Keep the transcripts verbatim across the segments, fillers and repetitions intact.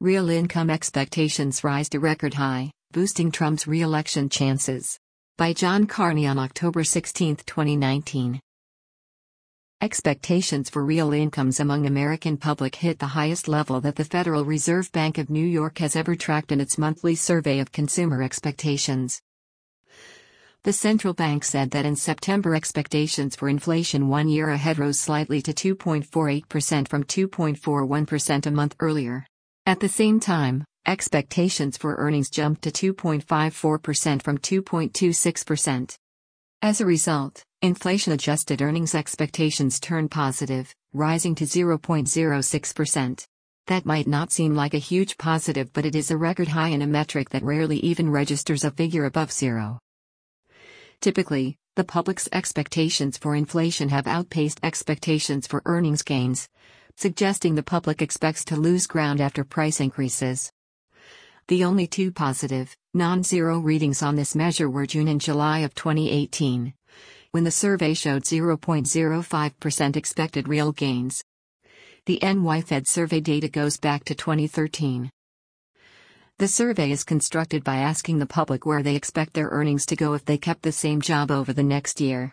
Real income expectations rise to record high, boosting Trump's re-election chances. By John Carney on October sixteenth, twenty nineteen. Expectations for real incomes among American public hit the highest level that the Federal Reserve Bank of New York has ever tracked in its monthly survey of consumer expectations. The central bank said that in September expectations for inflation one year ahead rose slightly to two point four eight percent from two point four one percent a month earlier. At the same time, expectations for earnings jumped to two point five four percent from two point two six percent. As a result, inflation-adjusted earnings expectations turned positive, rising to zero point zero six percent. That might not seem like a huge positive, but it is a record high in a metric that rarely even registers a figure above zero. Typically, the public's expectations for inflation have outpaced expectations for earnings gains, suggesting the public expects to lose ground after price increases. The only two positive, non-zero readings on this measure were June and July of twenty eighteen, when the survey showed zero point zero five percent expected real gains. The N Y Fed survey data goes back to twenty thirteen. The survey is constructed by asking the public where they expect their earnings to go if they kept the same job over the next year.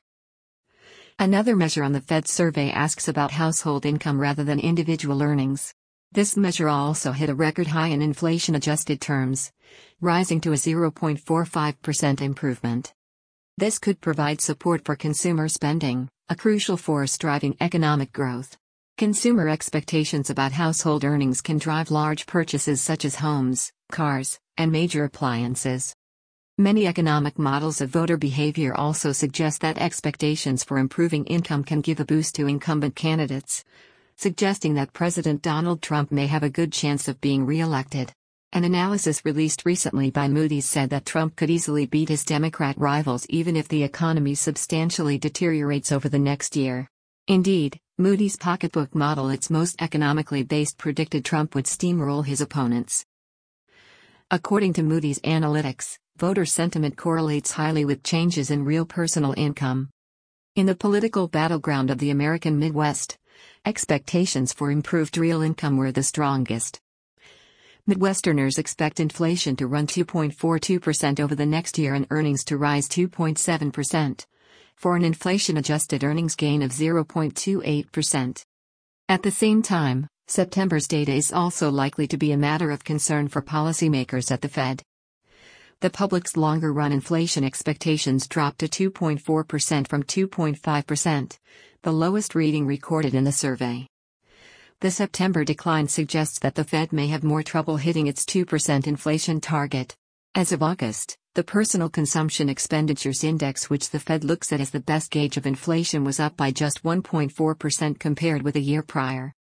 Another measure on the Fed survey asks about household income rather than individual earnings. This measure also hit a record high in inflation-adjusted terms, rising to a zero point four five percent improvement. This could provide support for consumer spending, a crucial force driving economic growth. Consumer expectations about household earnings can drive large purchases such as homes, cars, and major appliances. Many economic models of voter behavior also suggest that expectations for improving income can give a boost to incumbent candidates, suggesting that President Donald Trump may have a good chance of being re-elected. An analysis released recently by Moody's said that Trump could easily beat his Democrat rivals even if the economy substantially deteriorates over the next year. Indeed, Moody's pocketbook model, its most economically based, predicted Trump would steamroll his opponents. According to Moody's Analytics, voter sentiment correlates highly with changes in real personal income. In the political battleground of the American Midwest, expectations for improved real income were the strongest. Midwesterners expect inflation to run two point four two percent over the next year and earnings to rise two point seven percent, for an inflation-adjusted earnings gain of zero point two eight percent. At the same time, September's data is also likely to be a matter of concern for policymakers at the Fed. The public's longer-run inflation expectations dropped to two point four percent from two point five percent, the lowest reading recorded in the survey. The September decline suggests that the Fed may have more trouble hitting its two percent inflation target. As of August, the Personal Consumption Expenditures Index, which the Fed looks at as the best gauge of inflation, was up by just one point four percent compared with a year prior.